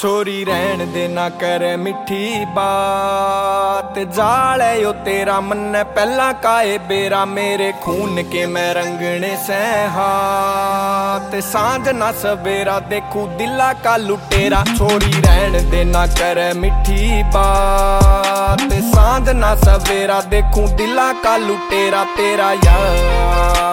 छोरी रहन दे ना कर मिठी बात, जाल है यो तेरा मन पहला काए बेरा, मेरे खून के मैं रंगने से हाथ, सांझ ना सवेरा देखू दिला का लुटेरा। छोरी रहन दे ना कर मिठी बात, सांझ ना सवेरा देखू दिला का लुटेरा तेरा यार।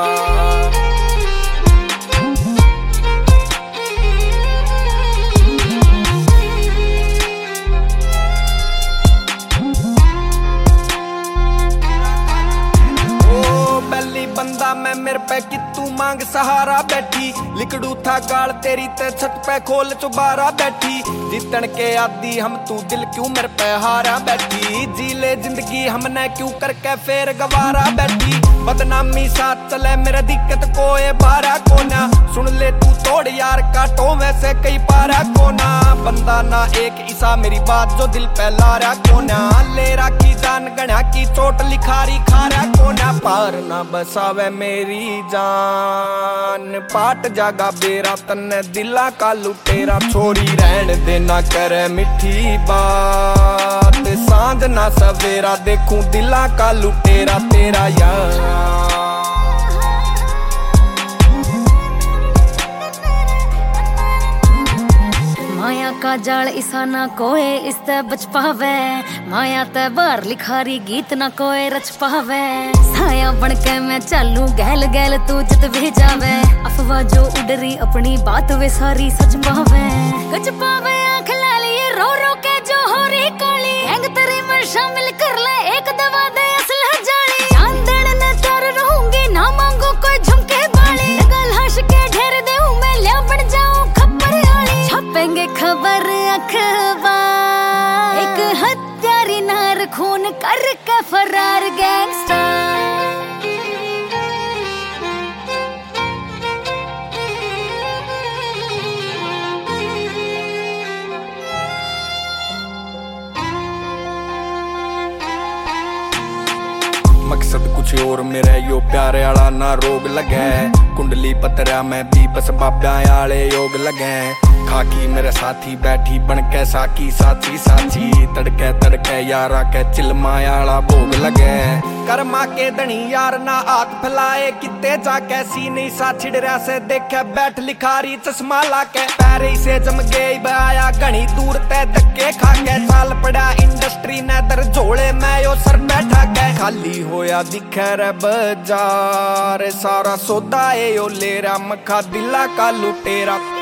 बंदा मैं मेरे पे कि तू मांग सहारा बैठी, लिकड़ू था गाल तेरी ते छत पे खोल चुबारा बैठी, जीतन के आदि हम तू दिल क्यों मेरे पे हारा बैठी, जी ले जिंदगी हमने क्यों करके फेर गवारा बैठी, बदनामी साथ चले मेरा दिक्कत कोई बारा कोना, सुन ले तू तोड़ यार काटो वैसे कई पारा कोना, बंदा ना एक ईसा मेरी बात जो दिल पे लारा कोना, ले राखी जान गणा की चोट लिखारी खारा कोना, पार ना बसावे मेरी जान, पाट जागा बेरा तन्ने दिला का लुटेरा। छोरी रहन दे ना कर मिठी बात, सांझ ना सवेरा देखूं दिला का लुटेरा तेरा यार। माया का जाल इसा ना कोई इसते बच पावे, माया ते बार लिखारी गीत ना कोई रच पावे, साया बनके मैं चालू गैल गैल तू जित भी जावे, अफवाह जो उडरी अपनी बात वे सारी सच पावे, आंख लाली रो रो के जो हो रही काली, गैंग तेरी में शामिल कर ले एक दवा दे असलह जाली, चांदन ने तर रहूंगी ना मांगो कोई झुमके बाली, गल हंस के ढेर दे मैं लिया बन जाऊं खबर आली, छापेंगे खबर अखबार, एक हत्यारी नार खून करके फरार गैंगस्टर। मकसद कुछ और मेरा यो प्यारे आला ना रोग लगे, कुंडली पतरा में भी बस बाबा आले योग लगे, खाकी मेरे साथी बैठी बन के साकी साथी साथी, तड़के तड़के यारा के चिलमायाला भोग लगे, कर्मा के धनी यार ना हाथ फैलाए किते जाके, सीनी सा छिड़रा से देखे बैठ लिखारी चश्मा लाके, पैरे से जम गई बया घनी दूर ते धक्के खाके, चाल पड़ा इंडस्ट्री ने दर झोले मैं यो सर बैठा के, खाली होया दिखे रे बाजार सारा सौदा ए यो लेरा, मखा दिला का लुटेरा।